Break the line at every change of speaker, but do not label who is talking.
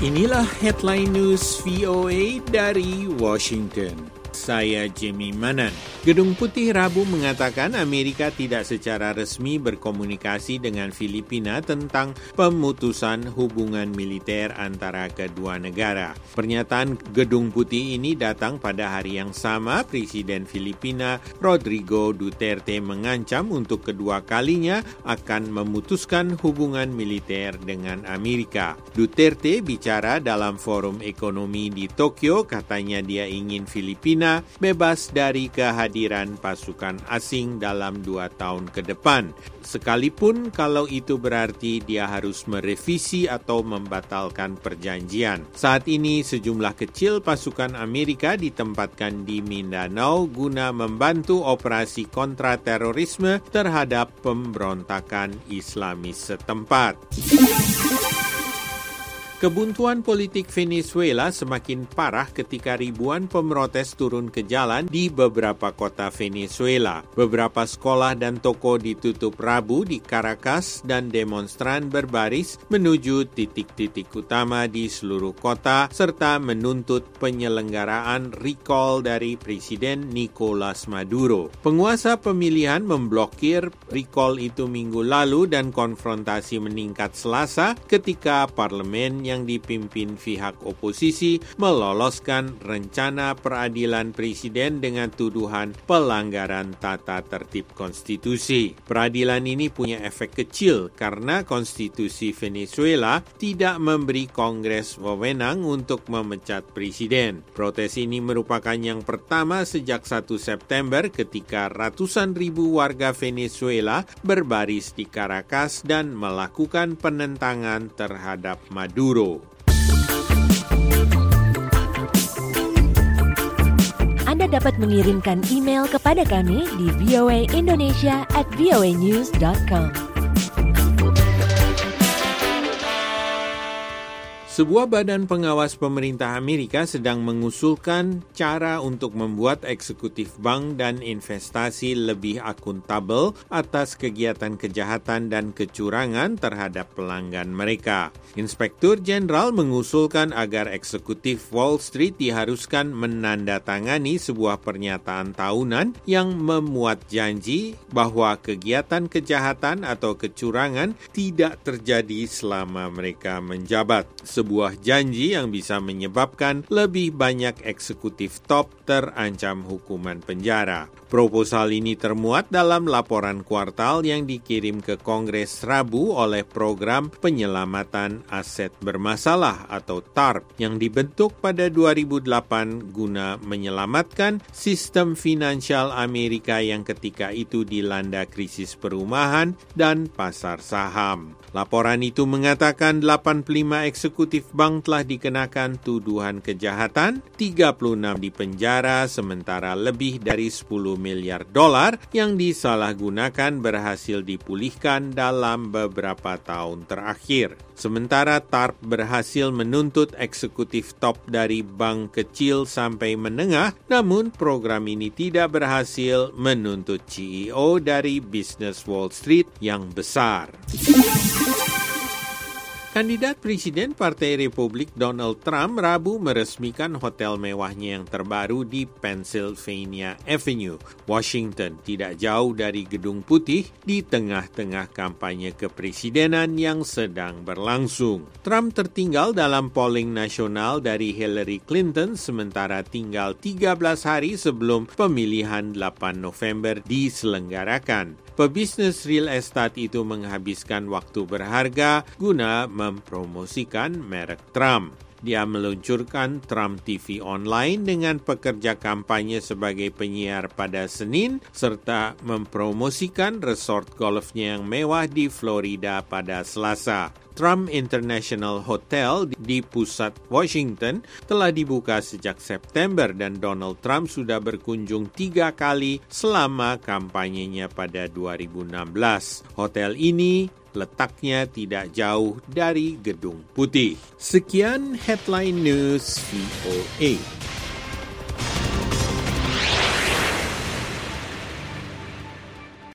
Inilah headline news VOA dari Washington. Saya Jimmy Manan. Gedung Putih Rabu mengatakan Amerika tidak secara resmi berkomunikasi dengan Filipina tentang pemutusan hubungan militer antara kedua negara. Pernyataan Gedung Putih ini datang pada hari yang sama Presiden Filipina Rodrigo Duterte mengancam untuk kedua kalinya akan memutuskan hubungan militer dengan Amerika. Duterte bicara dalam forum ekonomi di Tokyo, katanya dia ingin Filipina bebas dari kehadiran pasukan asing dalam 2 tahun ke depan. Sekalipun kalau itu berarti dia harus merevisi atau membatalkan perjanjian. Saat ini sejumlah kecil pasukan Amerika ditempatkan di Mindanao guna membantu operasi kontraterorisme terhadap pemberontakan Islamis setempat. Kebuntuan politik Venezuela semakin parah ketika ribuan pemrotes turun ke jalan di beberapa kota Venezuela. Beberapa sekolah dan toko ditutup Rabu di Caracas dan demonstran berbaris menuju titik-titik utama di seluruh kota serta menuntut penyelenggaraan recall dari Presiden Nicolas Maduro. Penguasa pemilihan memblokir recall itu minggu lalu dan konfrontasi meningkat Selasa ketika parlemen yang dipimpin pihak oposisi meloloskan rencana peradilan presiden dengan tuduhan pelanggaran tata tertib konstitusi. Peradilan ini punya efek kecil karena konstitusi Venezuela tidak memberi Kongres wewenang untuk memecat presiden. Protes ini merupakan yang pertama sejak 1 September ketika ratusan ribu warga Venezuela berbaris di Caracas dan melakukan penentangan terhadap Maduro.
Anda dapat mengirimkan email kepada kami di voaindonesia@voanews.com.
Sebuah badan pengawas pemerintah Amerika sedang mengusulkan cara untuk membuat eksekutif bank dan investasi lebih akuntabel atas kegiatan kejahatan dan kecurangan terhadap pelanggan mereka. Inspektur Jenderal mengusulkan agar eksekutif Wall Street diharuskan menandatangani sebuah pernyataan tahunan yang memuat janji bahwa kegiatan kejahatan atau kecurangan tidak terjadi selama mereka menjabat. Sebuah janji yang bisa menyebabkan lebih banyak eksekutif top terancam hukuman penjara. Proposal ini termuat dalam laporan kuartal yang dikirim ke Kongres Rabu oleh Program Penyelamatan Aset Bermasalah atau TARP yang dibentuk pada 2008 guna menyelamatkan sistem finansial Amerika yang ketika itu dilanda krisis perumahan dan pasar saham. Laporan itu mengatakan 85 eksekutif bank telah dikenakan tuduhan kejahatan, 36 dipenjara, sementara lebih dari 10 miliar dolar yang disalahgunakan berhasil dipulihkan dalam beberapa tahun terakhir. Sementara TARP berhasil menuntut eksekutif top dari bank kecil sampai menengah, namun program ini tidak berhasil menuntut CEO dari bisnis Wall Street yang besar. Kandidat Presiden Partai Republik Donald Trump Rabu meresmikan hotel mewahnya yang terbaru di Pennsylvania Avenue, Washington, tidak jauh dari Gedung Putih di tengah-tengah kampanye kepresidenan yang sedang berlangsung. Trump tertinggal dalam polling nasional dari Hillary Clinton sementara tinggal 13 hari sebelum pemilihan 8 November diselenggarakan. Pebisnis real estate itu menghabiskan waktu berharga guna mempromosikan merek Trump. Dia meluncurkan Trump TV Online dengan pekerja kampanye sebagai penyiar pada Senin, serta mempromosikan resort golfnya yang mewah di Florida pada Selasa. Trump International Hotel di pusat Washington telah dibuka sejak September dan Donald Trump sudah berkunjung 3 kali selama kampanyenya pada 2016. Hotel ini letaknya tidak jauh dari Gedung Putih. Sekian Headline News VOA.